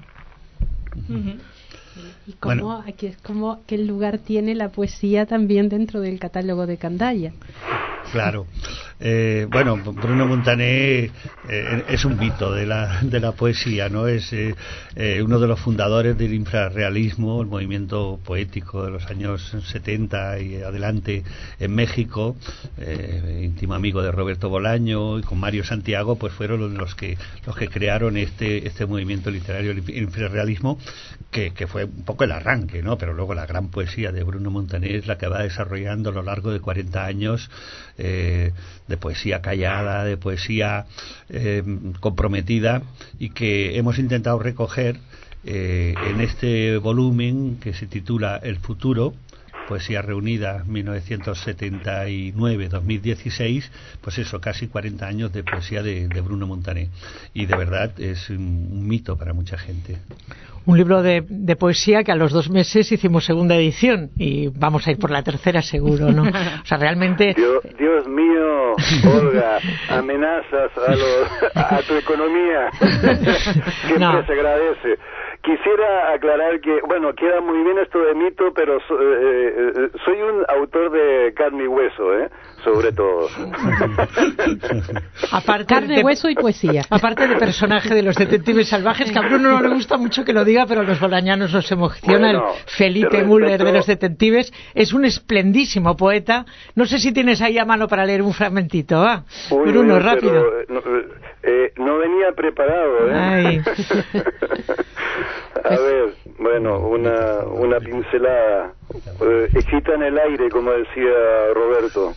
Y cómo, aquí es como qué lugar tiene la poesía también dentro del catálogo de Candaya. Claro. Bueno, Bruno Montané es un mito de la poesía, ¿no? Es uno de los fundadores del infrarrealismo, el movimiento poético de los años 70 y adelante en México, íntimo amigo de Roberto Bolaño, y con Mario Santiago pues fueron los que crearon este movimiento literario, el infrarrealismo, que fue un poco el arranque, ¿no? Pero luego la gran poesía de Bruno Montané es la que va desarrollando a lo largo de 40 años de poesía callada, de poesía comprometida, y que hemos intentado recoger en este volumen que se titula El futuro, poesía reunida 1979-2016, pues eso, casi 40 años de poesía de Bruno Montané, y de verdad es un mito para mucha gente. Un libro de poesía que a los 2 meses hicimos segunda edición y vamos a ir por la tercera seguro, ¿no? O sea, realmente... Dios mío, Olga, amenazas a tu economía. Siempre se agradece. Quisiera aclarar que, bueno, queda muy bien esto de mito, pero soy un autor de carne y hueso, sobre todo. Carne, hueso y poesía. Aparte de personaje de los detectives salvajes, que a Bruno no le gusta mucho que lo diga, pero a los bolañanos nos emociona. Bueno, el Felipe Müller de los detectives es un esplendísimo poeta. No sé si tienes ahí a mano para leer un fragmentito. Bruno, rápido. No venía preparado, Ay. A ver, bueno, una pincelada escrita en el aire, como decía Roberto.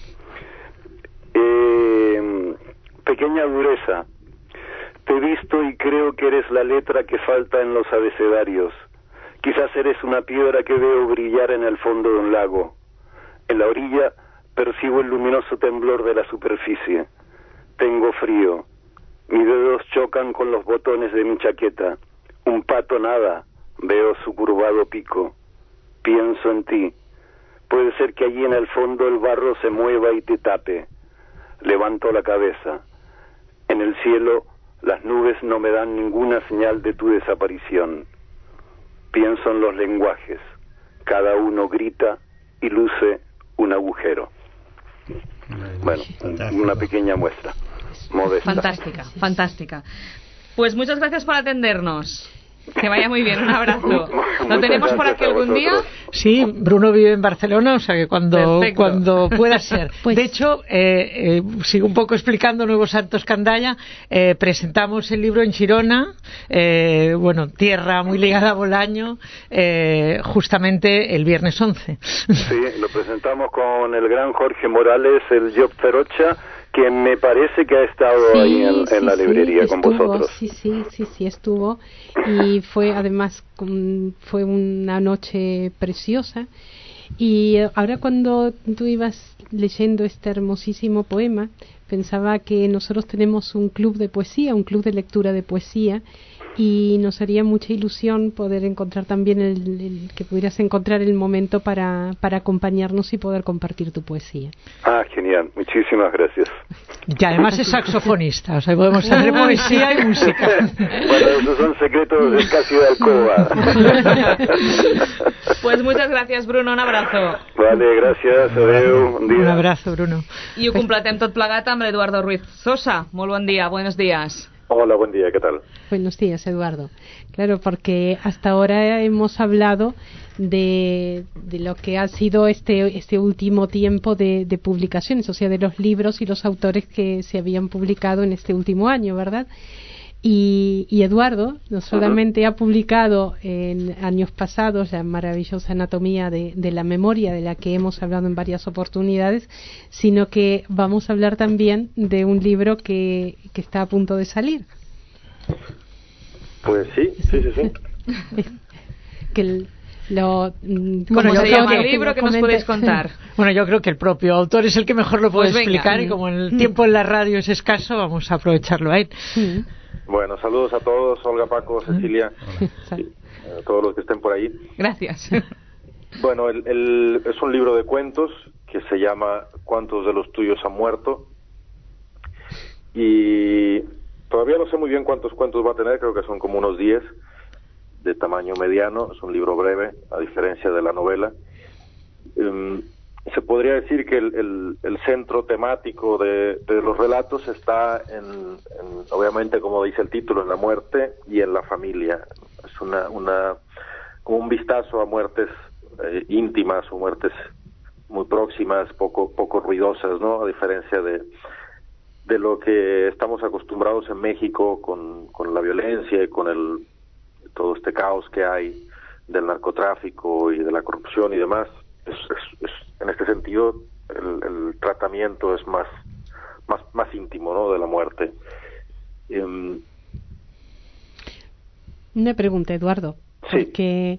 Pequeña dureza. Te he visto y creo que eres la letra que falta en los abecedarios. Quizás eres una piedra que veo brillar en el fondo de un lago. En la orilla percibo el luminoso temblor de la superficie. Tengo frío. Mis dedos chocan con los botones de mi chaqueta. Un pato nada, veo su curvado pico. Pienso en ti. Puede ser que allí en el fondo el barro se mueva y te tape. Levanto la cabeza. En el cielo las nubes no me dan ninguna señal de tu desaparición. Pienso en los lenguajes. Cada uno grita y luce un agujero. Bueno, una pequeña muestra. Modesta. Fantástica, fantástica. Pues muchas gracias por atendernos. Que vaya muy bien, un abrazo. ¿Lo tenemos por aquí algún día? Sí, Bruno vive en Barcelona, o sea que cuando pueda ser. Pues... De hecho, sigo un poco explicando Nuevos Santos Candaya. Presentamos el libro en Girona, bueno, tierra muy ligada a Bolaño, justamente el viernes 11. Sí, lo presentamos con el gran Jorge Morales, el Job Ferocha, que me parece que ha estado ahí en la librería con vosotros. Sí, estuvo. Y fue, además, fue una noche preciosa. Y ahora cuando tú ibas leyendo este hermosísimo poema, pensaba que nosotros tenemos un club de poesía, un club de lectura de poesía, y nos haría mucha ilusión poder encontrar también que pudieras encontrar el momento para acompañarnos y poder compartir tu poesía. Genial, muchísimas gracias. Y además es saxofonista, o sea, podemos hacer poesía y música. Bueno, esos son secretos casi de alcoba. Pues muchas gracias, Bruno, un abrazo. Vale, gracias, adeu, un dia. Un abrazo, Bruno. I ho completem tot plegat amb l'Eduardo Ruiz Sosa. Molt bon dia, buenos días. Hola, buen día, ¿qué tal? Buenos días, Eduardo. Claro, porque hasta ahora hemos hablado de lo que ha sido este último tiempo de publicaciones, o sea, de los libros y los autores que se habían publicado en este último año, ¿verdad? Y Eduardo no solamente ha publicado en años pasados la maravillosa anatomía de la memoria, de la que hemos hablado en varias oportunidades, sino que vamos a hablar también de un libro que está a punto de salir. Pues sí. ¿Cómo se llama el libro que nos podéis contar? Bueno, yo creo que el propio autor es el que mejor lo puede Pues venga. explicar, y como el tiempo en la radio es escaso, vamos a aprovecharlo a él. Bueno, saludos a todos, Olga, Paco, Cecilia, a todos los que estén por ahí. Gracias. Bueno, es un libro de cuentos que se llama ¿Cuántos de los tuyos han muerto? Y todavía no sé muy bien cuántos cuentos va a tener, creo que son como unos 10, de tamaño mediano. Es un libro breve, a diferencia de la novela. Se podría decir que el centro temático de los relatos está en, obviamente, como dice el título, en la muerte y en la familia. Es como un vistazo a muertes íntimas o muertes muy próximas, poco ruidosas, ¿no? A diferencia de lo que estamos acostumbrados en México con la violencia y con todo este caos que hay del narcotráfico y de la corrupción y demás. En este sentido, el tratamiento es más íntimo, ¿no?, de la muerte. Una pregunta, Eduardo. Sí. Porque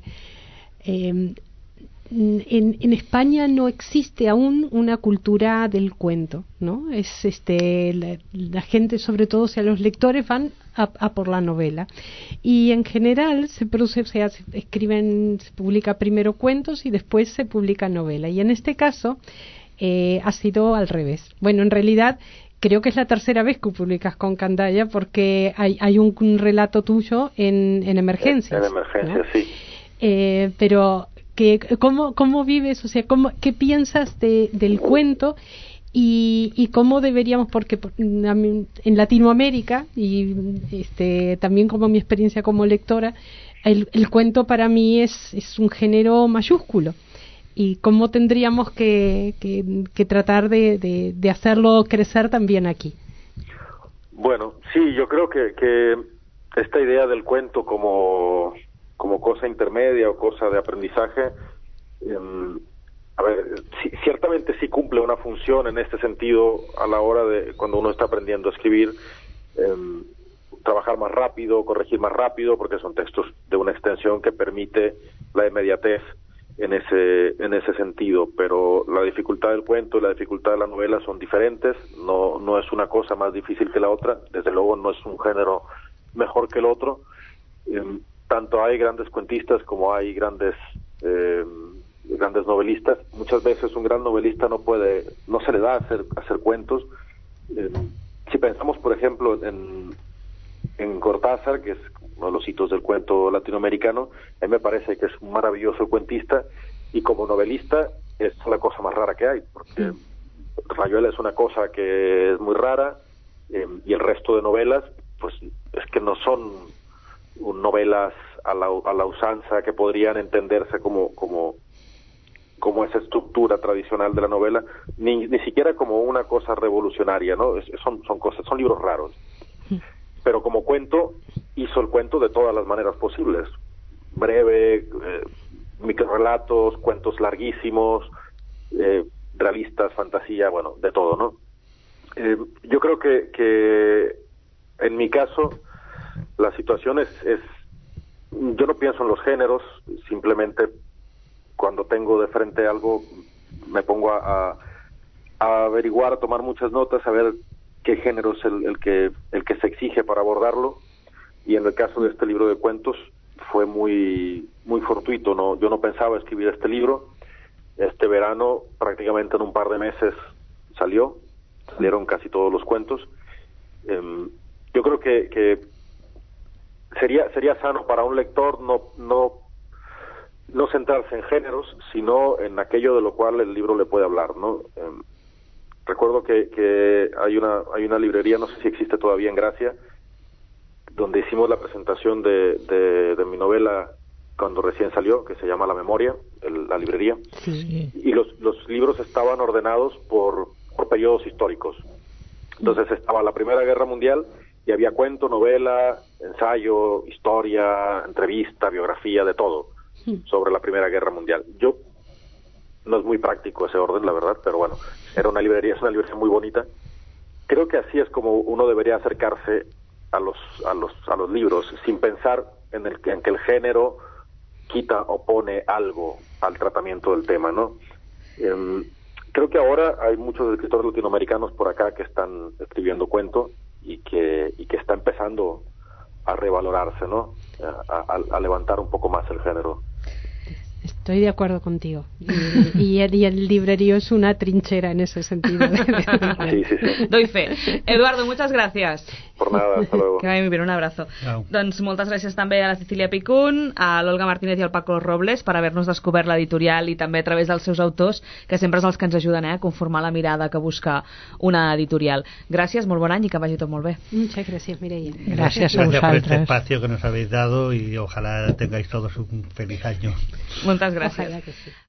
en España no existe aún una cultura del cuento, ¿no? Es la gente, sobre todo, o sea, los lectores van a por la novela, y en general se publica primero cuentos y después se publica novela, y en este caso ha sido al revés. Bueno, en realidad creo que es la tercera vez que publicas con Candaya, porque hay un relato tuyo en Emergencias. En Emergencias, ¿no? Sí. Pero ¿cómo vives? O sea, ¿qué piensas del cuento? Y cómo deberíamos, porque en Latinoamérica, y también como mi experiencia como lectora, el cuento para mí es un género mayúsculo, y cómo tendríamos que tratar de hacerlo crecer también aquí. Bueno, sí, yo creo que esta idea del cuento como cosa intermedia o cosa de aprendizaje, a ver, ciertamente sí cumple una función en este sentido a la hora de cuando uno está aprendiendo a escribir, trabajar más rápido, corregir más rápido, porque son textos de una extensión que permite la inmediatez en ese sentido. Pero la dificultad del cuento y la dificultad de la novela son diferentes. No es una cosa más difícil que la otra. Desde luego no es un género mejor que el otro. Tanto hay grandes cuentistas como hay grandes novelistas. Muchas veces un gran novelista no se le da hacer cuentos. Si pensamos, por ejemplo, en Cortázar, que es uno de los hitos del cuento latinoamericano, a mí me parece que es un maravilloso cuentista, y como novelista es la cosa más rara que hay, porque Rayuela es una cosa que es muy rara, y el resto de novelas, pues es que no son novelas a la usanza que podrían entenderse como esa estructura tradicional de la novela, ni siquiera como una cosa revolucionaria, ¿no? Son libros raros. Pero como cuento, hizo el cuento de todas las maneras posibles. Breve, microrelatos, cuentos larguísimos, realistas, fantasía, bueno, de todo, ¿no? Yo creo que en mi caso la situación es yo no pienso en los géneros, simplemente cuando tengo de frente algo me pongo a averiguar, a tomar muchas notas, a ver qué género es el que se exige para abordarlo, y en el caso de este libro de cuentos fue muy fortuito, ¿no? Yo no pensaba escribir este libro. Este verano, prácticamente en un par de meses, salieron casi todos los cuentos. Yo creo que sería sano para un lector no centrarse en géneros, sino en aquello de lo cual el libro le puede hablar, ¿no? Recuerdo que hay una librería, no sé si existe todavía en Gracia, donde hicimos la presentación de mi novela cuando recién salió, que se llama La Memoria, la librería. Sí. Y los libros estaban ordenados por periodos históricos. Entonces estaba la Primera Guerra Mundial y había cuento, novela, ensayo, historia, entrevista, biografía, de todo sobre la Primera Guerra Mundial. No es muy práctico ese orden, la verdad, pero bueno, es una librería muy bonita. Creo que así es como uno debería acercarse a los libros, sin pensar en que el género quita o pone algo al tratamiento del tema, ¿no? Creo que ahora hay muchos escritores latinoamericanos por acá que están escribiendo cuento y que está empezando a revalorarse, ¿no? A levantar un poco más el género. Estoy de acuerdo contigo. Y el librerío es una trinchera en ese sentido. Sí. Doy fe. Eduardo, muchas gracias. Por nada, hasta luego. Que vagi muy bé, un abrazo. Au. Doncs moltes gràcies també a la Cecília Picún, a l'Olga Martínez i al Paco Robles per haver-nos descobert l'editorial i també a través dels seus autors, que sempre és els que ens ajuden a conformar la mirada que busca una editorial. Gràcies, molt bon any i que vagi tot molt bé. Muchas gracias, Mireia. Gracias a Gracias por este vosotros. espacio que nos habéis dado y ojalá tengáis todos un feliz año. Moltes gràcies. Ojalá que sí.